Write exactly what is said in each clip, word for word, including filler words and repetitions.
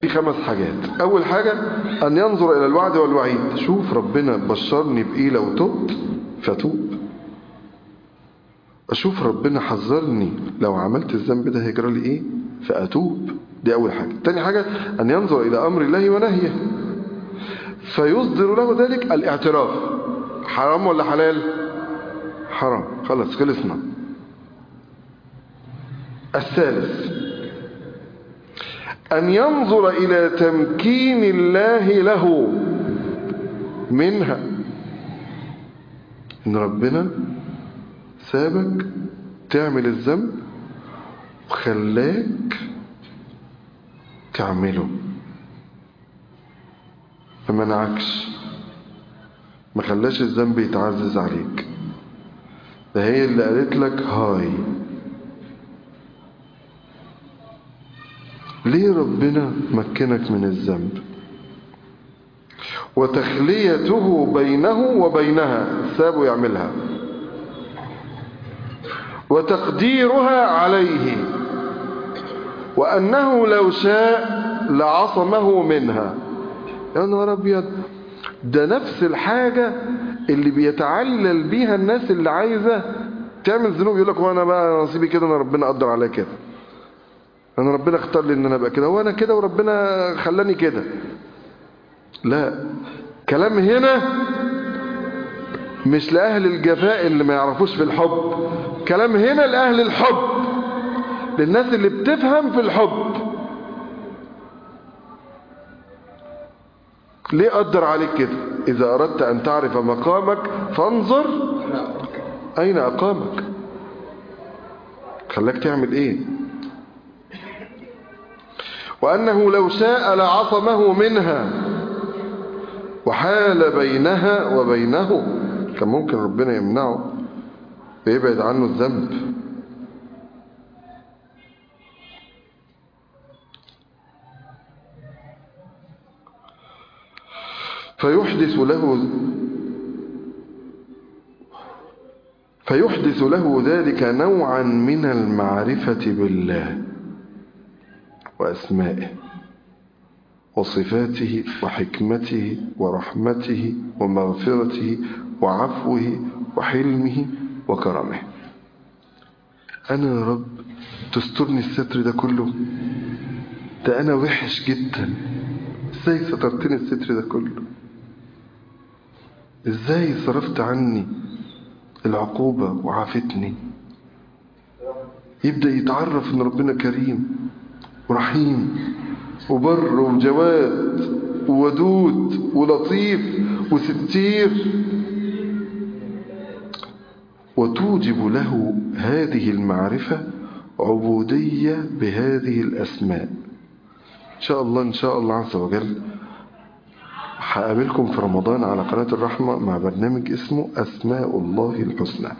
في خمس حاجات. أول حاجة أن ينظر إلى الوعد والوعيد. شوف ربنا بشرني بإيه لو تبت فتوب. أشوف ربنا حذرني لو عملت الذنب ده هيجرى لي إيه فأتوب. دي أول حاجة. تاني حاجة أن ينظر إلى أمر الله ونهيه فيصدر له ذلك الاعتراف. حرام ولا حلال؟ حرام، خلاص خلصنا. الثالث أن ينظر إلى تمكين الله له منها. إن ربنا سابك تعمل الذنب وخلاك تعمله، ما منعكش، ما خلاش الذنب يتعزز عليك. ده هي اللي قالت لك هاي. ليه ربنا مكنك من الذنب؟ وتخليته بينه وبينها، سابه يعملها، وتقديرها عليه، وأنه لو شاء لعصمه منها. يا نهار أبيض، ده نفس الحاجة اللي بيتعلل بيها الناس اللي عايزة تعمل ذنوب. يقول لك وانا بقى نصيبي كده، انا ربنا قدر عليا كده، انا ربنا اختار لي ان انا ابقى كده، وانا كده وربنا خلاني كده. لا، كلام هنا مش لأهل الجفاء اللي ما يعرفوش في الحب، كلام هنا لأهل الحب، للناس اللي بتفهم في الحب. ليه قدر عليك كده؟ إذا أردت أن تعرف مقامك فانظر أين أقامك، خلاك تعمل إيه. وأنه لو شاء لعصمه منها وحال بينها وبينه. كان ممكن ربنا يمنعه ويبعد عنه الذنب. فيحدث له فيحدث له ذلك نوعا من المعرفة بالله وأسمائه وصفاته وحكمته ورحمته ومغفرته وعفوه وحلمه وكرمه. أنا يا رب تسترني الستر ده كله؟ ده أنا وحش جدا، إزاي سترتني الستر ده كله؟ إزاي صرفت عني العقوبة وعافتني؟ يبدأ يتعرف إن ربنا كريم ورحيم وبر وجواد وودود ولطيف وستير، وتوجب له هذه المعرفة عبودية بهذه الأسماء. إن شاء الله إن شاء الله عز وجل هقابلكم في رمضان على قناة الرحمة مع برنامج اسمه أسماء الله الحسنى.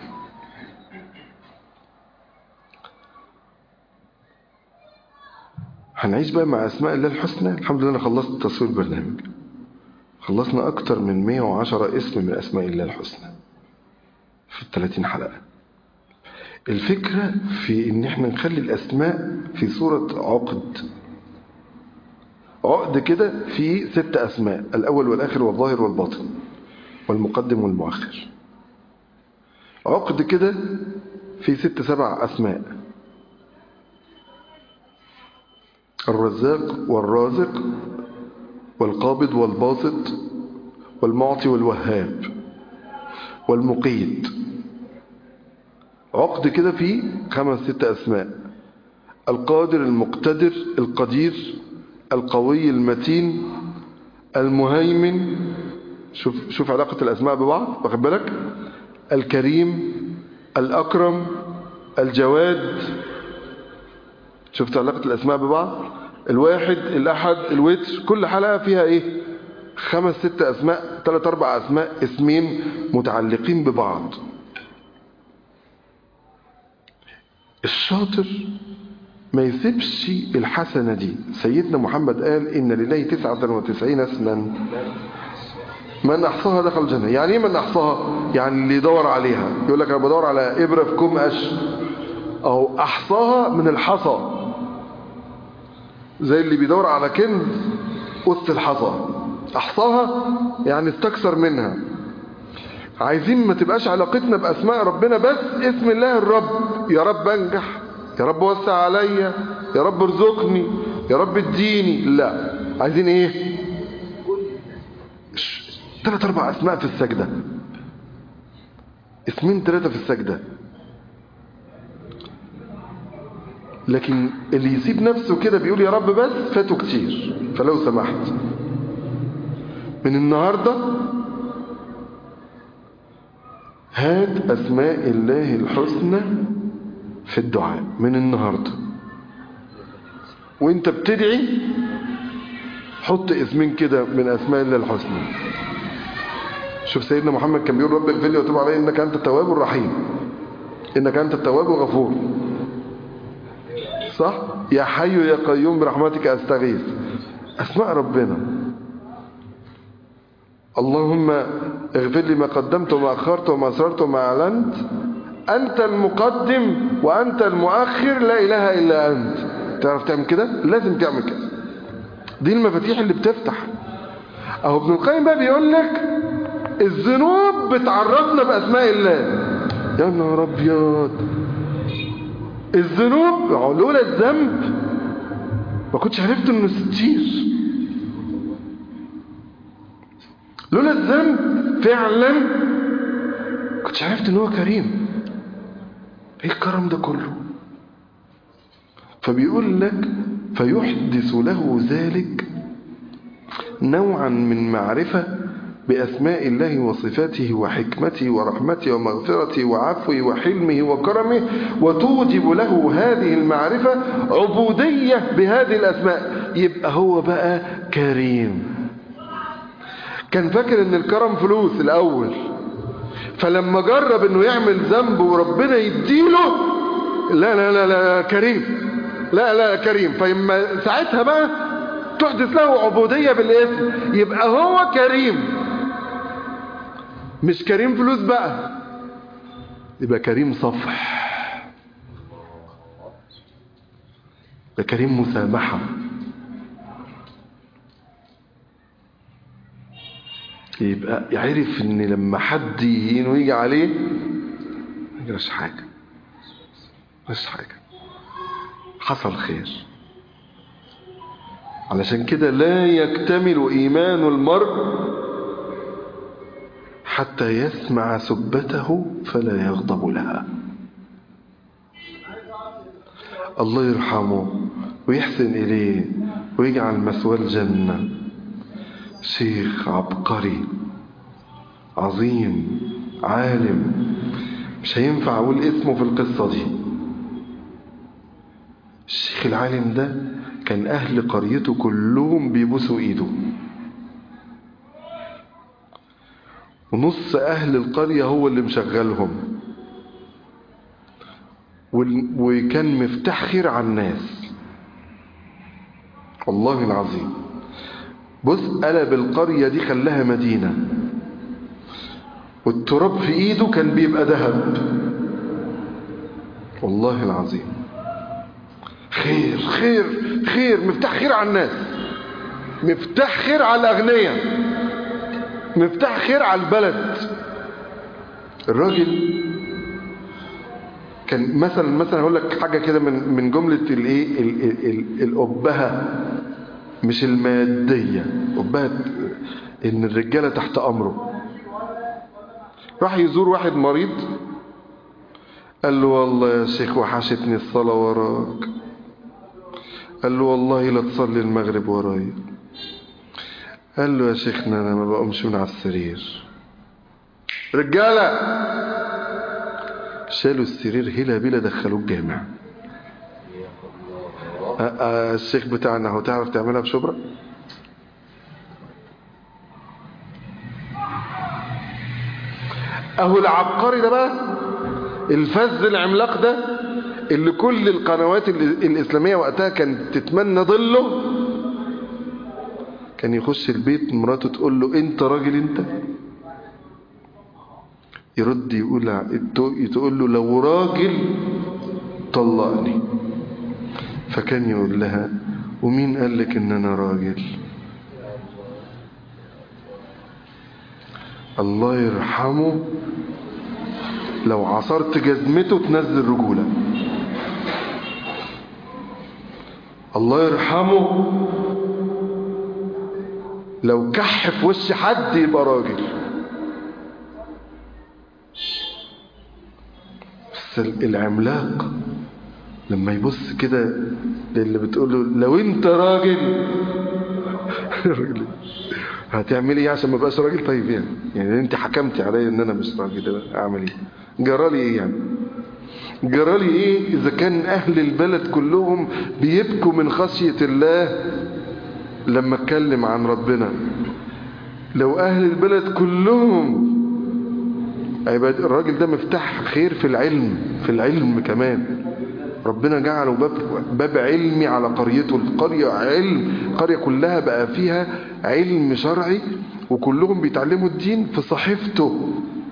هنعيش بقى مع أسماء الله الحسنى. الحمد لله أنا خلصت تصوير برنامج، خلصنا أكتر من مئة وعشرة اسم من أسماء الله الحسنى في الثلاثين حلقة. الفكرة في إن احنا نخلي الأسماء في صورة عقد، عقد كده في ست أسماء: الأول والآخر والظاهر والباطن والمقدم والمؤخر. عقد كده في ست سبع أسماء: الرزاق والرازق والقابض والباسط والمعطي والوهاب والمقيت. عقد كده في خمس ست أسماء: القادر المقتدر القدير القوي المتين المهيمن. شوف شوف علاقة الأسماء ببعض، واخد بالك؟ الكريم الأكرم الجواد. شفت علاقة الأسماء ببعض؟ الواحد الأحد الوتر. كل حلقة فيها إيه؟ خمس ست أسماء، ثلاث أربع أسماء، اسمين متعلقين ببعض. الشاطر ما يسيبش الحسنة دي. سيدنا محمد قال إن لله تسعة وتسعين اسما من أحصاها دخل الجنة. يعني إيه من أحصاها؟ يعني اللي يدور عليها. يقول لك أنا بدور على إبرة في كوم قش، أو أحصاها من الحصى. زي اللي بيدور على كنز وسط الحصى، احصاها يعني استكثر منها. عايزين ما تبقاش علاقتنا باسماء ربنا بس اسم الله الرب، يا رب انجح، يا رب وسع عليا، يا رب ارزقني، يا رب اديني. لا، عايزين ايه؟ ثلاث اربع اسماء في السجدة، اسمين ثلاثة في السجدة. لكن اللي يسيب نفسه كده بيقول يا رب بس فاته كتير. فلو سمحت من النهاردة هات أسماء الله الحسنى في الدعاء من النهاردة، وانت بتدعي حط اسمين كده من أسماء الله الحسنى. شوف سيدنا محمد كان بيقول رب اغفر لي وتوب علي إنك أنت التواب الرحيم، إنك أنت التواب الغفور، صح؟ يا حي يا قيوم برحمتك أستغيث. أسماء ربنا. اللهم اغفر لي ما قدمت وما أخرت وما أسررت وما أعلنت، أنت المقدم وأنت المؤخر، لا إله إلا أنت. تعرف تعمل كده؟ لازم تعمل كده. دي المفاتيح اللي بتفتح. أهو ابن القيم بقى بيقول لك الذنوب بتعرفنا بأسماء الله. يا نهار أبيض، الذنوب لولا الذنب ما كنتش عرفت انه ستير. لولا الذنب فعلا كنتش عرفت انه كريم. ايه الكرم ده كله؟ فبيقول لك فيحدث له ذلك نوعا من معرفة بأسماء الله وصفاته وحكمته ورحمته ومغفرته وعفوه وحلمه وكرمه، وتوجب له هذه المعرفة عبودية بهذه الأسماء. يبقى هو بقى كريم. كان فاكر ان الكرم فلوس الأول، فلما جرب انه يعمل ذنب وربنا يديله، لا لا لا لا كريم، لا لا كريم. فإما ساعتها بقى تحدث له عبودية بالاسم، يبقى هو كريم. مش كريم فلوس بقى، يبقى كريم صفح، يبقى كريم مسامحة، يبقى يعرف ان لما حد يهين ويجي عليه ما يجراش حاجة، مش حاجة، حصل خير. علشان كده لا يكتمل إيمان المرء حتى يسمع سبته فلا يغضب لها. الله يرحمه ويحسن إليه ويجعل مثواه الجنة، شيخ عبقري عظيم عالم، مش هينفع أقول اسمه في القصة دي. الشيخ العالم ده كان أهل قريته كلهم بيبوسوا إيده، ونص أهل القرية هو اللي مشغلهم، وكان مفتاح خير على الناس والله العظيم. بص قلب القرية دي خلاها مدينة، والتراب في إيده كان بيبقى ذهب والله العظيم. خير خير خير، مفتاح خير على الناس، مفتاح خير على الأغنياء، مفتاح خير على البلد. الراجل كان مثلا مثلا هقول لك حاجه كده من من جمله الايه الابهه، مش الماديه، ابهه ان الرجاله تحت امره. راح يزور واحد مريض، قال له والله يا شيخ وحشتني الصلاه وراك. قال له والله لا تصلي المغرب ورايا. قال له يا شيخنا انا ما بقومش من على السرير. رجاله شالوا السرير هلا بلا دخلوه الجامع. الشيخ بتاعنا هو تعرف تعملها بشبرا؟ اهو العبقري ده بقى، الفذ العملاق ده اللي كل القنوات الإسلامية وقتها كانت تتمنى ظله، كان يخش البيت مراته تقول له انت راجل انت؟ يرد يقول تقول له لو راجل طلقني. فكان يقول لها ومين قال لك ان انا راجل؟ الله يرحمه لو عصرت جزمته تنزل رجولة. الله يرحمه لو كح في وش حد يبقى راجل. بس العملاق لما يبص كده للي بتقول له لو انت راجل هتعمل ايه عشان ما بقاش راجل؟ طيب يعني يعني انت حكمتي عليا ان انا مش راجل، اعمل ايه؟ جرالي ايه يعني؟ جرالي ايه اذا كان اهل البلد كلهم بيبكوا من خشية الله لما اتكلم عن ربنا؟ لو اهل البلد كلهم عباد، الراجل ده مفتاح خير في العلم، في العلم كمان ربنا جعله باب, باب علمي على قريته. القرية علم، القرية كلها بقى فيها علم شرعي وكلهم بيتعلموا الدين في صحيفته.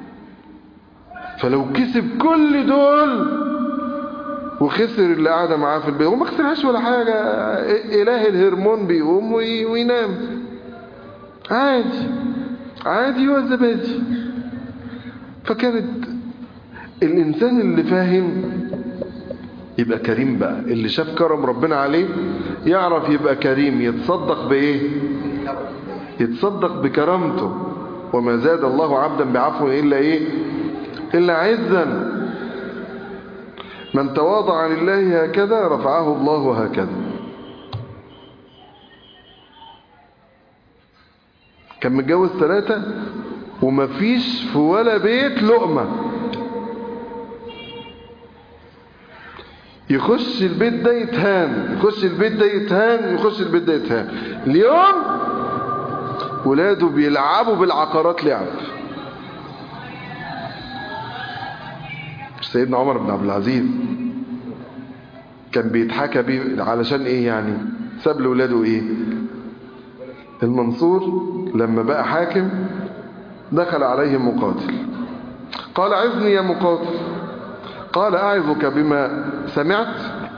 فلو كسب كل دول وخسر اللي قاعدة معاه في البيت، وما خسرهاش ولا حاجة، إله الهرمون بيقوم وينام عادي عادي وزبادي. فكانت الإنسان اللي فاهم يبقى كريم بقى، اللي شاف كرم ربنا عليه يعرف يبقى كريم. يتصدق بإيه؟ يتصدق بكرامته. وما زاد الله عبدا بعفو إلا إيه؟ إلا عزا. من تواضع لله هكذا رفعه الله هكذا. كان متجوز ثلاثة ومفيش في ولا بيت لقمة. يخش البيت ده يتهان، يخش البيت ده يتهان، يخش البيت ده يتهان. اليوم ولاده بيلعبوا بالعقارات لعب. سيدنا عمر بن عبد العزيز كان بيتحكى بيه علشان ايه يعني؟ ساب لولاده ايه؟ المنصور لما بقى حاكم دخل عليه مقاتل قال عظني يا مقاتل. قال أعظك بما سمعت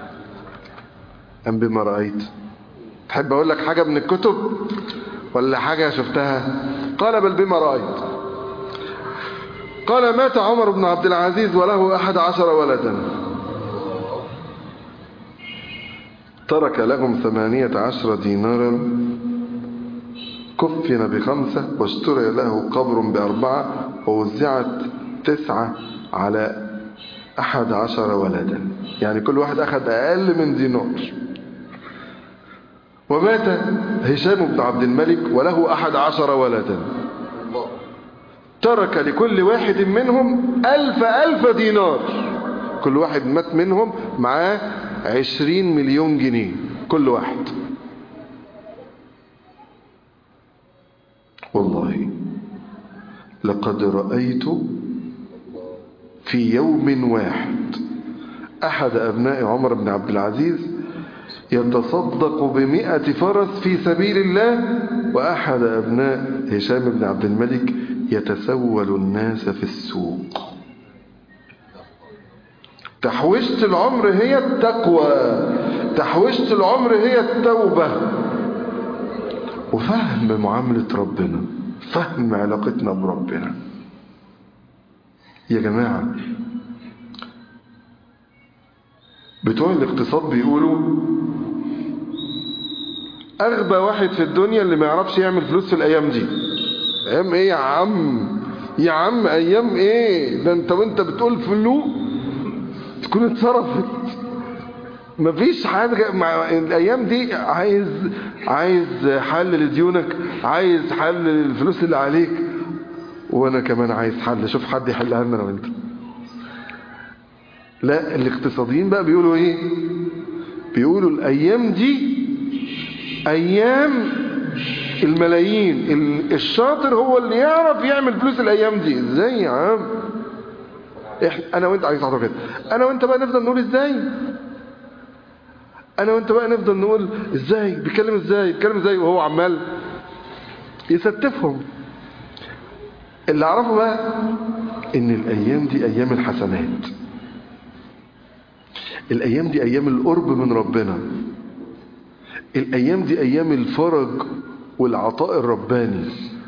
أم بما رأيت؟ تحب أقول لك حاجة من الكتب ولا حاجة شفتها؟ قال بل بما رأيت. قال مات عمر بن عبد العزيز وله أحد عشر ولدا، ترك لهم ثمانية عشر دينارا، كفن بخمسة، واشتري له قبر بأربعة، ووزعت تسعة على أحد عشر ولدا، يعني كل واحد أخذ أقل من دينار. ومات هشام بن عبد الملك وله أحد عشر ولدا، ترك لكل واحد منهم ألف ألف دينار. كل واحد مات منهم معاه عشرين مليون جنيه كل واحد. والله لقد رأيت في يوم واحد أحد أبناء عمر بن عبد العزيز يتصدق بمئة فرس في سبيل الله، وأحد أبناء هشام بن عبد الملك يتسول الناس في السوق. تحويشة العمر هي التقوى، تحويشة العمر هي التوبة، وفهم معاملة ربنا، فهم علاقتنا بربنا. يا جماعة بتوع الاقتصاد بيقولوا أغبى واحد في الدنيا اللي ما يعرفش يعمل فلوس في الأيام دي. أيام إيه يا عم؟ يا عم أيام إيه؟ ده أنت وأنت بتقول فلوس تكون اتصرفت. مفيش حاجة مع الأيام دي. عايز عايز حل لديونك، عايز حل للفلوس اللي عليك، وأنا كمان عايز حل. شوف حد يحلها لنا وأنت. لا، الاقتصاديين بقى بيقولوا إيه؟ بيقولوا الأيام دي أيام الملايين. الشاطر هو اللي يعرف يعمل فلوس الأيام دي. إزاي يا عم؟ إحنا أنا وأنت عايز تعرف كده. أنا وأنت بقى نفضل نقول إزاي؟ أنا وأنت بقى نفضل نقول إزاي؟ بيتكلم إزاي؟ بيتكلم إزاي؟ وهو عمال يستفهم. اللي أعرفه بقى إن الأيام دي أيام الحسنات. الأيام دي أيام القرب من ربنا. الأيام دي أيام الفرج والعطاء الرباني.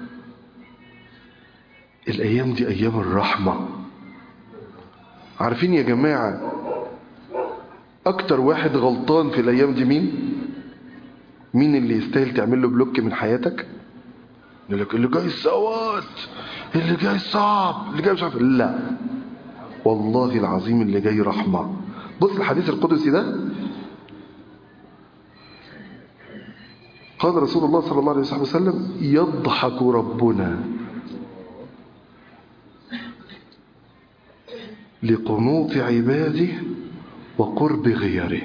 الأيام دي أيام الرحمة. عارفين يا جماعة أكتر واحد غلطان في الأيام دي مين؟ مين اللي يستاهل تعمل له بلوك من حياتك؟ يقول لك اللي جاي السواد، اللي جاي صعب، اللي جاي مش عارف. لا والله العظيم اللي جاي رحمة. بص الحديث القدسي ده، قال رسول الله صلى الله عليه وسلم: يضحك ربنا لقنوط عباده وقرب غيره.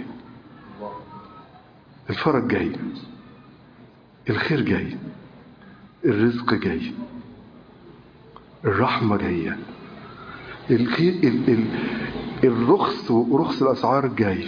الفرج جاي، الخير جاي، الرزق جاي، الرحمة جاية، الخير ال ال الرخص ورخص الأسعار جاي.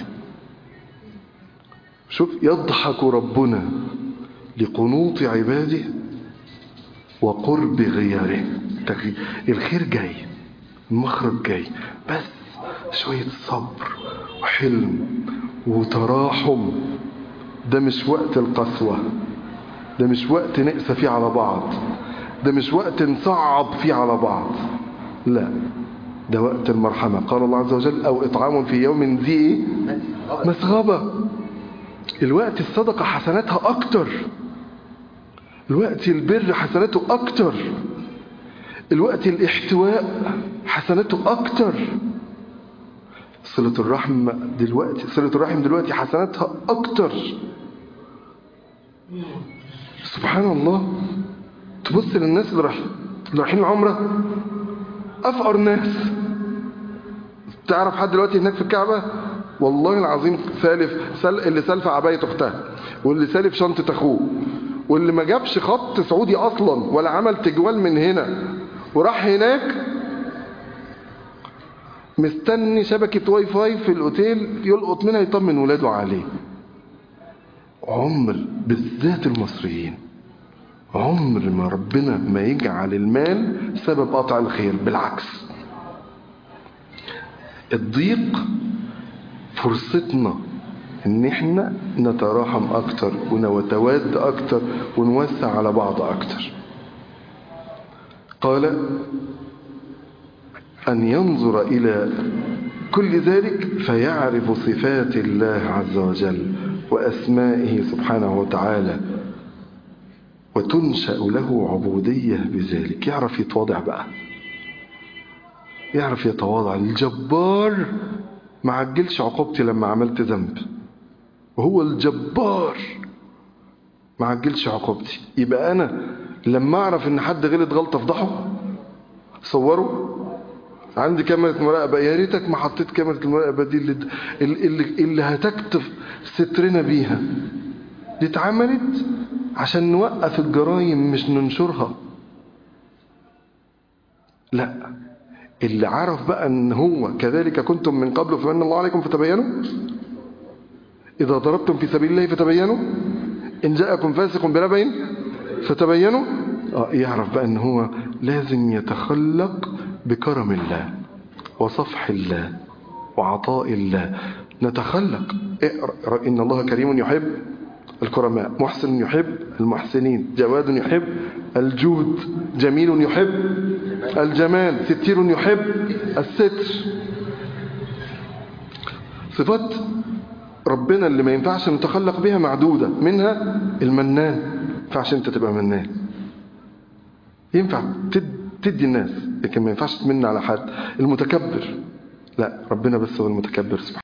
شوف، يضحك ربنا لقنوط عباده وقرب غيره. الخير جاي، المخرج جاي، بس شوية صبر وحلم وتراحم. ده مش وقت القسوة، ده مش وقت نقسى فيه على بعض، ده مش وقت نصعب فيه على بعض، لا، ده وقت المرحمة. قال الله عز وجل: أو إطعام في يوم ذي مسغبة. الوقت الصدقة حسناتها أكتر، الوقت البر حسناته أكتر، الوقت الاحتواء حسناته أكتر. صلة الرحم دلوقتي صلة الرحم دلوقتي حسناتها أكتر. سبحان الله. تبص للناس اللي رايحين اللي رايحين العمرة، أفقر ناس. تعرف حد دلوقتي هناك في الكعبة والله العظيم سالف سل... اللي سالفة عباية أختها، واللي سالف شنطة أخوه، واللي ما جابش خط سعودي أصلا ولا عمل تجوال من هنا وراح هناك مستني شبكة واي فاي في الأوتيل يلقط منها يطمن ولاده عليه. عمر بالذات المصريين، عمر ما ربنا ما يجعل المال سبب قطع الخير، بالعكس. الضيق فرصتنا ان احنا نتراحم اكتر ونتواد اكتر ونوسع على بعض اكتر. قال: ان ينظر الى كل ذلك فيعرف صفات الله عز وجل واسمائه سبحانه وتعالى، وتنشأ له عبودية بذلك. يعرف يتواضع بقى، يعرف يتواضع. الجبار ما عجلش عقوبتي لما عملت ذنب، وهو الجبار ما عجلش عقوبتي. يبقى أنا لما أعرف إن حد غلط غلطة أفضحه. صوروا عندي كاميرا مراقبة، يا ريتك ما حطيت كاميرا المراقبة دي اللي, اللي, اللي هتكتف سترنا بيها. دي اتعملت عشان نوقف الجرائم مش ننشرها. لا، اللي عرف بقى ان هو كذلك كنتم من قبل فمن الله عليكم فتبينوا، اذا ضربتم في سبيل الله فتبينوا، ان جاءكم فاسق بنبأ فتبينوا. اه يعرف بقى ان هو لازم يتخلق بكرم الله وصفح الله وعطاء الله. نتخلق. ان الله كريم يحب الكرماء، محسن يحب المحسنين، جواد يحب الجود، جميل يحب الجمال، ستير يحب الستر. صفات ربنا اللي ما ينفعش نتخلق بها معدودة، منها المنان. ما ينفعش انت تبقى منان، ينفع تدي الناس لكن ما ينفعش تمن على حد. المتكبر لا، ربنا بس هو المتكبر سبحانه.